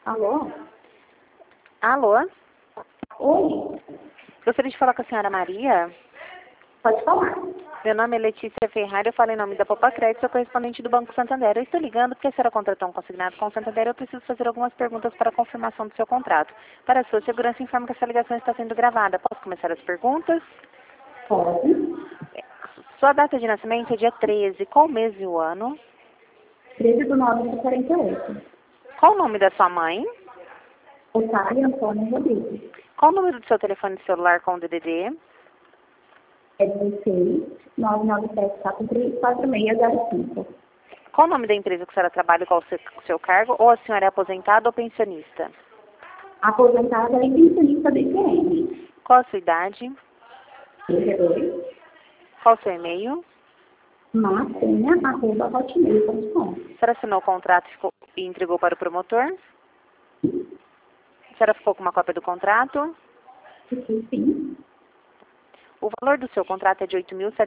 Alô? Alô? Oi? Gostaria de falar com a senhora Maria. Pode falar. Meu nome é Letícia Ferrari, eu falo em nome da Popa Crédito, sou correspondente do Banco Santander. Eu estou ligando porque a senhora contratou um consignado com o Santander e eu preciso fazer algumas perguntas para a confirmação do seu contrato. Para a sua segurança, informo que essa ligação está sendo gravada. Posso começar as perguntas? Pode. Sua data de nascimento é dia 13. Qual o mês e o ano? 13/9/48. Qual o nome da sua mãe? Otário Antônio Rodrigues. Qual o número do seu telefone celular com o DDD? É 16 997434605. Qual o nome da empresa que a senhora trabalha e qual o seu cargo? Ou a senhora é aposentada ou pensionista? Aposentada e pensionista do IPM. Qual a sua idade? 32. Qual o seu e-mail? Martenha@hotmail.com. A senhora assinou o contrato e entregou para o promotor? A senhora ficou com uma cópia do contrato? Sim. O valor do seu contrato é de R$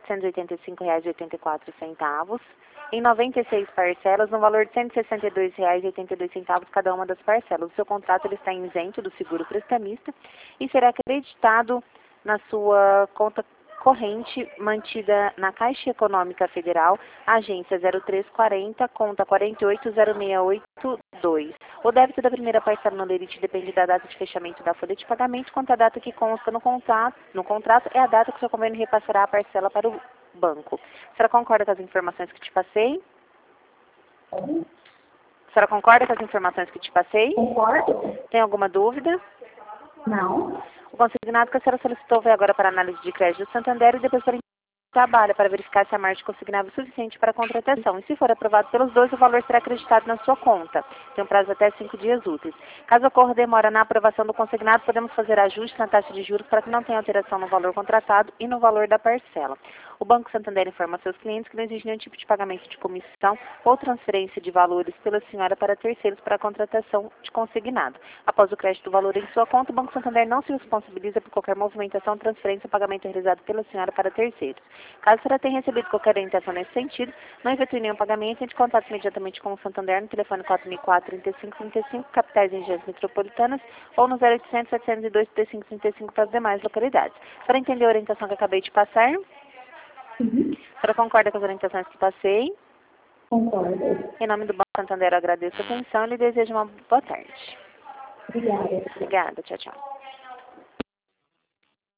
8.785,84, em 96 parcelas, no valor de R$ 162,82 cada uma das parcelas. O seu contrato ele está isento do seguro prestamista e será acreditado na sua conta corrente mantida na Caixa Econômica Federal, agência 0340, conta 480682. O débito da primeira parcela no lerite depende da data de fechamento da folha de pagamento, quanto a data que consta no contrato é a data que o seu convênio repassará a parcela para o banco. A senhora concorda com as informações que te passei? A senhora concorda com as informações que te passei? Concordo? Tem alguma dúvida? Não. O consignado que a senhora solicitou vai agora para a análise de crédito do Santander e depois para trabalha para verificar se a margem consignável é suficiente para a contratação. E se for aprovado pelos dois, o valor será acreditado na sua conta. Tem um prazo até 5 dias úteis. Caso ocorra demora na aprovação do consignado, podemos fazer ajustes na taxa de juros para que não tenha alteração no valor contratado e no valor da parcela. O Banco Santander informa seus clientes que não existe nenhum tipo de pagamento de comissão ou transferência de valores pela senhora para terceiros para a contratação de consignado. Após o crédito do valor em sua conta, o Banco Santander não se responsabiliza por qualquer movimentação, transferência ou pagamento realizado pela senhora para terceiros. Caso a senhora tenha recebido qualquer orientação nesse sentido, não efetue nenhum pagamento, entre em contato imediatamente com o Santander no telefone 4004-3535, capitais e regiões metropolitanas, ou no 0800 702 3535 para as demais localidades. Para entender a orientação que acabei de passar, a senhora concorda com as orientações que passei? Concordo. Em nome do Banco Santander, eu agradeço a atenção e lhe desejo uma boa tarde. Obrigada. Obrigada, tchau, tchau.